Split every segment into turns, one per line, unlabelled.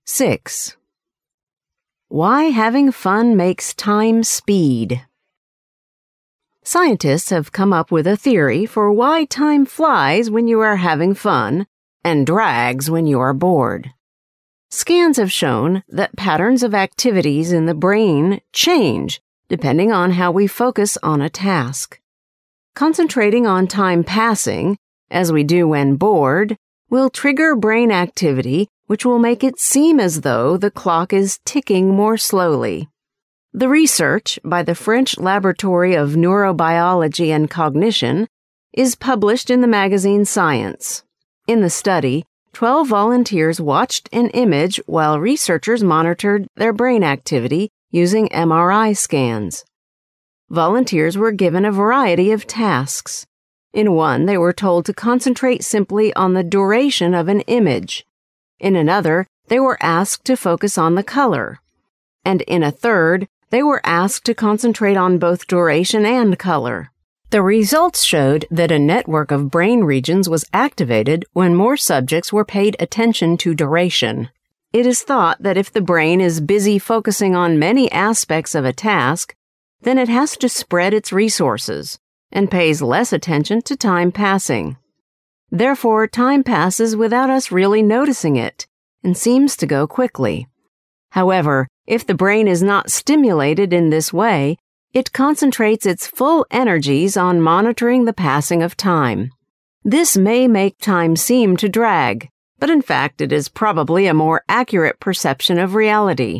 6. Why having fun makes time speed. Scientists have come up with a theory for why time flies when you are having fun and drags when you are bored. Scans have shown that patterns of activities in the brain change depending on how we focus on a task. Concentrating on time passing, as we do when bored, will trigger brain activity which will make it seem as though the clock is ticking more slowly. The research by the French Laboratory of Neurobiology and Cognition is published in the magazine Science. In the study, 12 volunteers watched an image while researchers monitored their brain activity using MRI scans. Volunteers were given a variety of tasks. In one, they were told to concentrate simply on the duration of an image. In another, they were asked to focus on the color. And in a third, they were asked to concentrate on both duration and color. The results showed that a network of brain regions was activated when more subjects were paid attention to duration. It is thought that if the brain is busy focusing on many aspects of a task, then it has to spread its resources and pays less attention to time passing. Therefore, time passes without us really noticing it and seems to go quickly. However, if the brain is not stimulated in this way, it concentrates its full energies on monitoring the passing of time. This may make time seem to drag, but in fact it is probably a more accurate perception of reality.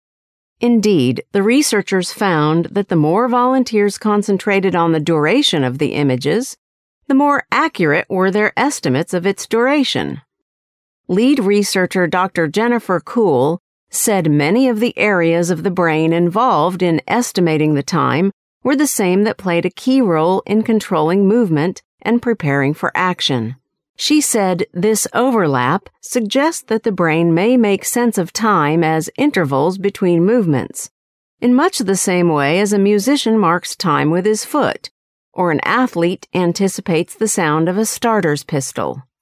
Indeed, the researchers found that the more volunteers concentrated on the duration of the images, the more accurate were their estimates of its duration. Lead researcher Dr. Jennifer Kuhl said many of the areas of the brain involved in estimating the time were the same that played a key role in controlling movement and preparing for action. She said this overlap suggests that the brain may make sense of time as intervals between movements, in much the same way as a musician marks time with his foot, or an athlete anticipates the sound of a starter's pistol.